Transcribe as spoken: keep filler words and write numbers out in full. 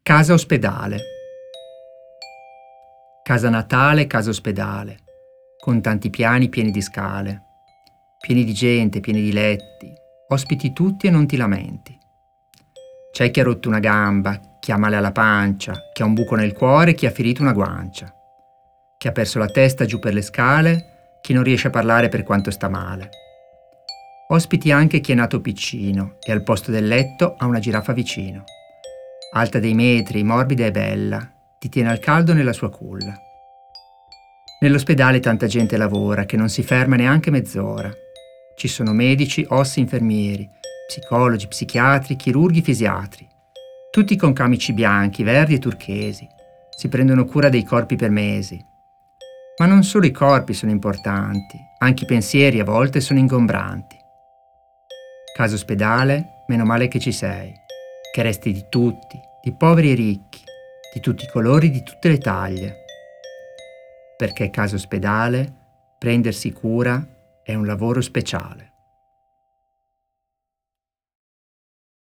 Casa ospedale. Casa natale, casa ospedale, con tanti piani pieni di scale, pieni di gente, pieni di letti, ospiti tutti e non ti lamenti. C'è chi ha rotto una gamba, chi ha male alla pancia, chi ha un buco nel cuore, chi ha ferito una guancia, chi ha perso la testa giù per le scale, chi non riesce a parlare per quanto sta male. Ospiti anche chi è nato piccino e al posto del letto ha una giraffa vicino. Alta dei metri, morbida e bella, ti tiene al caldo nella sua culla. Nell'ospedale tanta gente lavora che non si ferma neanche mezz'ora. Ci sono medici, ossi, infermieri, psicologi, psichiatri, chirurghi, fisiatri. Tutti con camici bianchi, verdi e turchesi. Si prendono cura dei corpi per mesi. Ma non solo i corpi sono importanti, anche i pensieri a volte sono ingombranti. Casa ospedale, meno male che ci sei, che resti di tutti, di poveri e ricchi, di tutti i colori, di tutte le taglie. Perché casa ospedale, prendersi cura è un lavoro speciale.